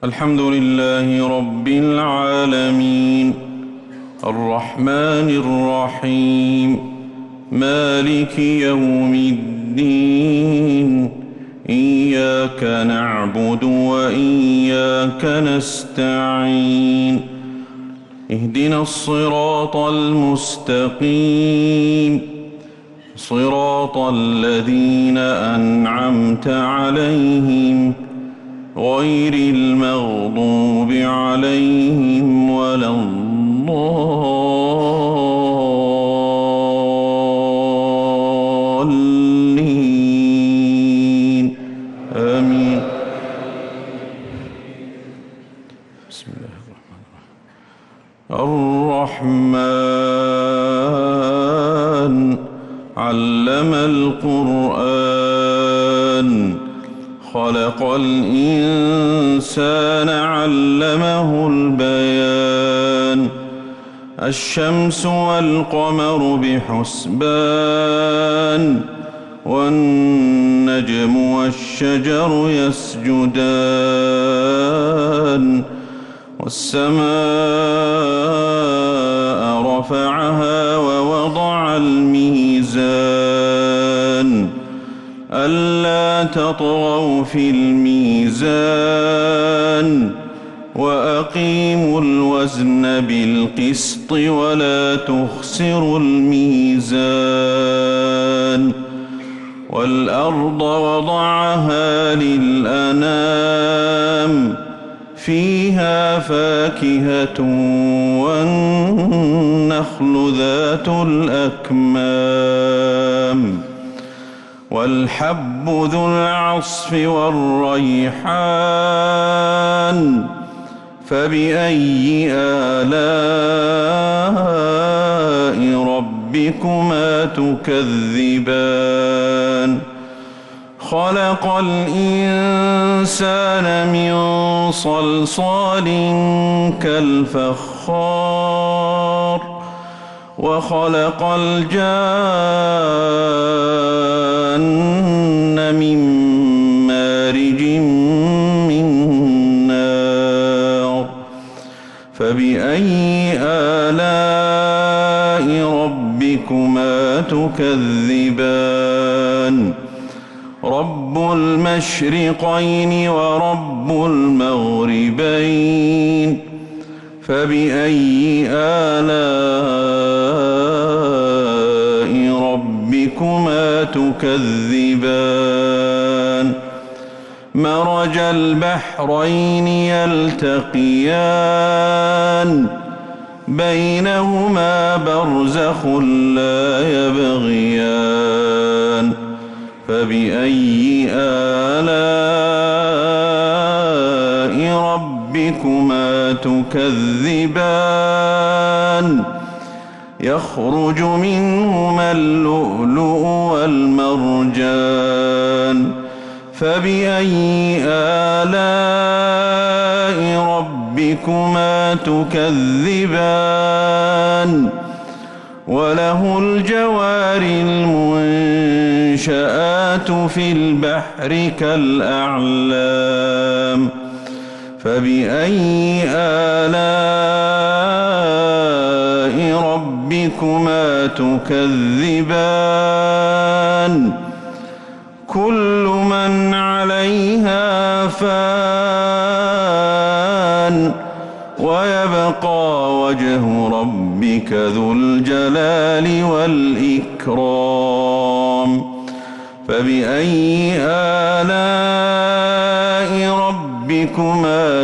الحمد لله رب العالمين الرحمن الرحيم مالك يوم الدين إياك نعبد وإياك نستعين اهدنا الصراط المستقيم صراط الذين أنعمت عليهم غير المغضوب عليهم ولا الضالين آمين. بسم الله الرحمن علم القرآن خلق الإنسان علمه البيان الشمس والقمر بحسبان والنجم والشجر يسجدان والسماء رفعها ووضع الميزان ألا تطغوا في الميزان وأقيموا الوزن بالقسط ولا تخسروا الميزان والأرض وضعها للأنام فيها فاكهة والنخل ذات الأكمام والحب ذو العصف والريحان فبأي آلاء ربكما تكذبان خلق الإنسان من صلصال كالفخار وخلق الجان من مارج من نار فبأي آلاء ربكما تكذبان رب المشرقين ورب المغربين فبأي آلاء ربكما تكذبان مرج البحرين يلتقيان بينهما برزخ لا يبغيان فبأي آلاء ربكما تكذبان يخرج منهما اللؤلؤ والمرجان فبأي آلاء ربكما تكذبان وله الجوار المنشآت في البحر كالأعلام فبأي آلاء ربكما تكذبان كل من عليها فان ويبقى وجه ربك ذو الجلال والإكرام فبأي آلاء ربكما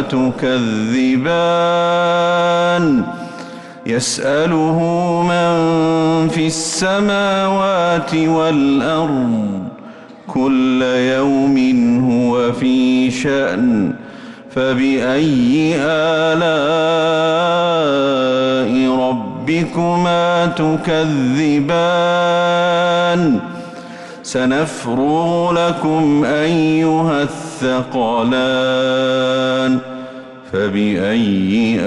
تكذبان يسأله من في السماوات والأرض كل يوم هو في شأن فبأي آلاء ربكما تكذبان سنفرغ لكم أيها الثقلان فبأي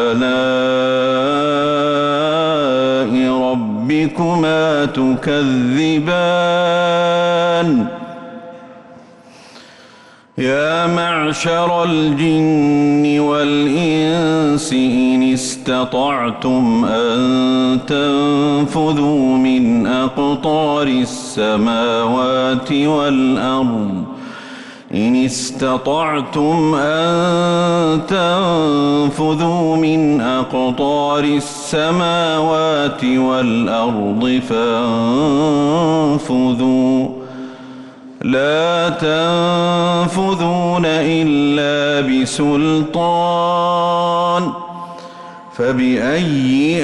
آلاء ربكما تكذبان يا معشر الجن والإنس إن استطعتم أن تنفذوا من أقطار السماوات والأرض فانفذوا لا تنفذون إلا بسلطان فبأي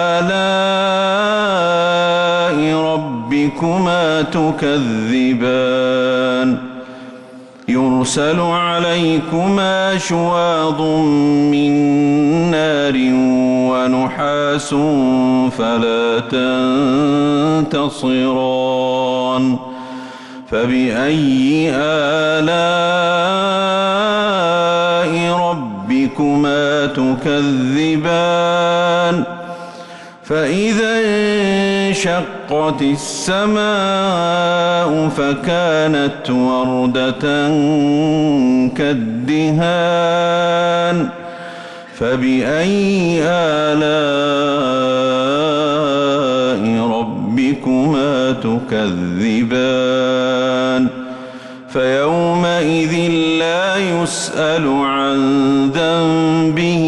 آلاء ربكما تكذبان يرسل عليكما شواظ من نار ونحاس فلا تنتصران فبأي آلاء ربكما تكذبان فإذا انشقت السماء فكانت وردة كالدهان فبأي آلاء ربكما تكذبان فيومئذ لا يسأل عن ذنبه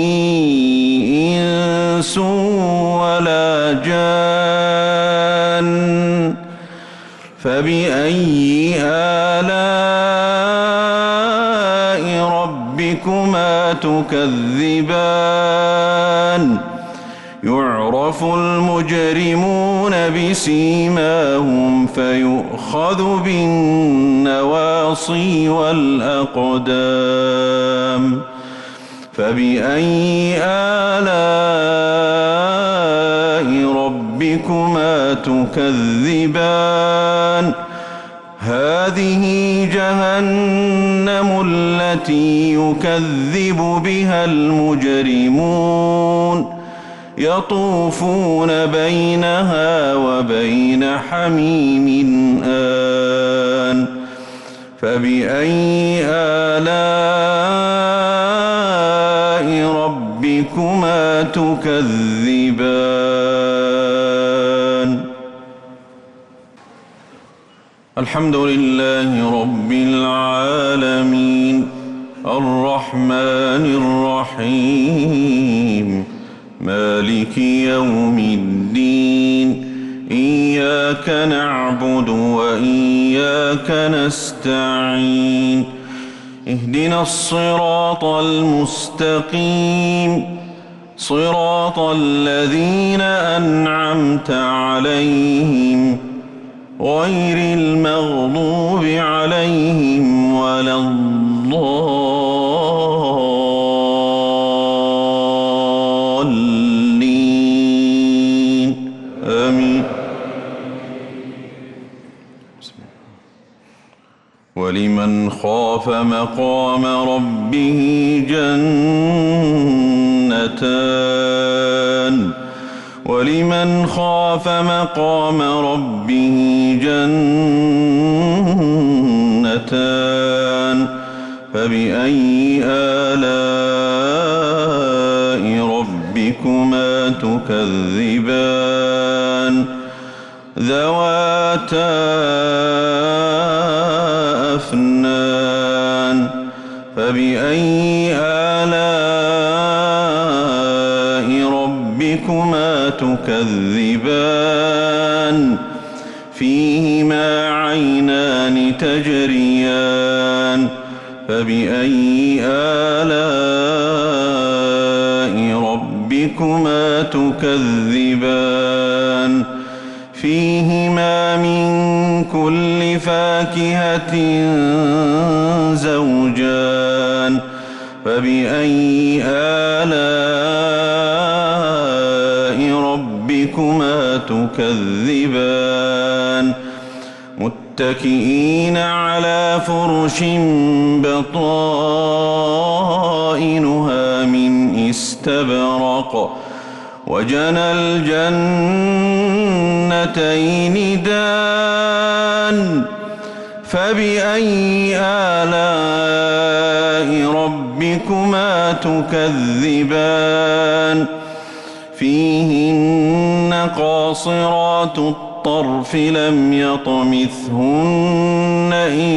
إنس ولا جان فبأي آلاء ربكما تكذبان يعرف المجرمون بسيماهم فيؤخذ بالنواصي والأقدام فبأي آلاء ربكما تكذبان هذه جهنم التي يكذب بها المجرمون يطوفون بينها وبين حميم آن فبأي آلاء ربكما تكذبان الحمد لله رب العالمين الرحمن الرحيم مالك يوم الدين إياك نعبد وإياك نستعين اهدنا الصراط المستقيم صراط الذين أنعمت عليهم غير المغضوب عليهم ولا الضالين آمين ولمن خاف مقام ربه جنتان ولمن خاف مقام ربه جنتان فبأي آلاء ربكما تكذبان ذواتا أفنان فبأي آلاء ربكما تكذبان فيهما عينان تجريان فبأي آلاء ربكما تكذبان فيهما من كل فاكهة زوجان فبأي آلاء ربكما تكذبان متكئين على فرش بطائنها من استبرق وجنى الجنتين دان فبأي آلاء ربكما تكذبان فيهن قاصرات الطرف لم يطمثهن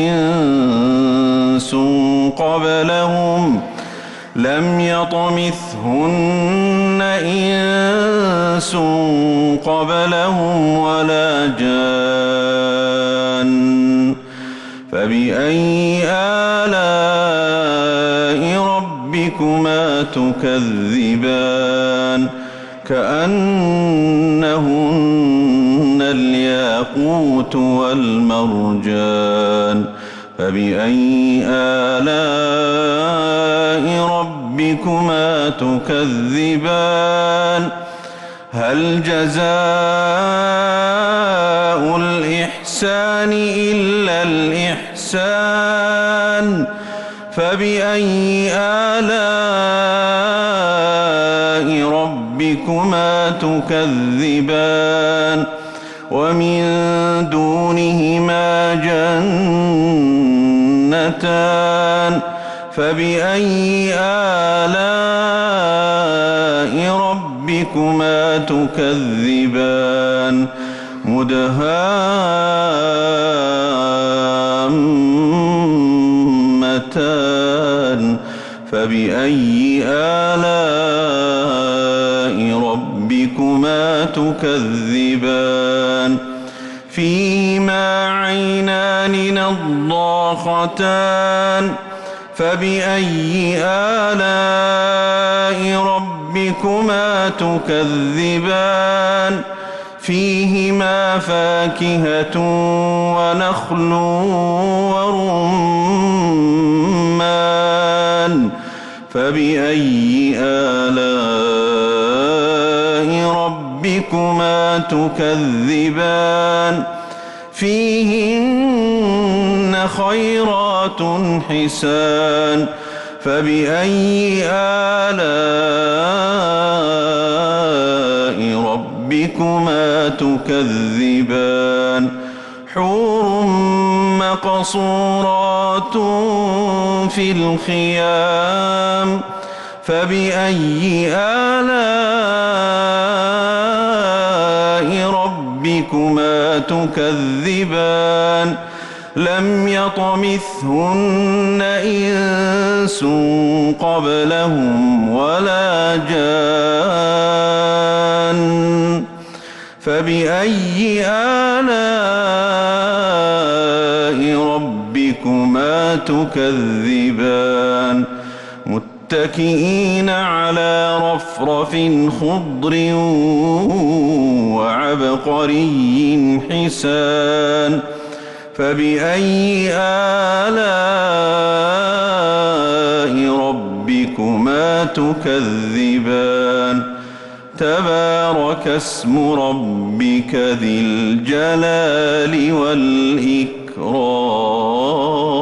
إنس قبلهم ولا جان فبأي آلاء ربكما تكذبان كأنهن الياقوت والمرجان فبأي آلاء ربكما تكذبان هل جزاء الإحسان إلا الإحسان فبأي آلاء ربكما تكذبان ومن دونهما جنتان فبأي آلاء ربكما تكذبان مدهامتان فبأي آلاء ربكما تكذبان فيهما عينان نضاختان فبأي آلاء ربكما تكذبان فيهما فاكهة ونخل ورمان فبأي آلاء ربكما تكذبان فيهن خيرات حسان فبأي آلاء ربكما تكذبان حور مقصورات في الخيام فبأي آلاء ربكما تكذبان لم يطمثهن إنس قبلهم ولا جان فبأي آلاء ربكما تكذبان متكئين على رفرف خضر وعبقري حسان فبأي آلاء ربكما تكذبان تبارك اسم ربك ذي الجلال والإكرام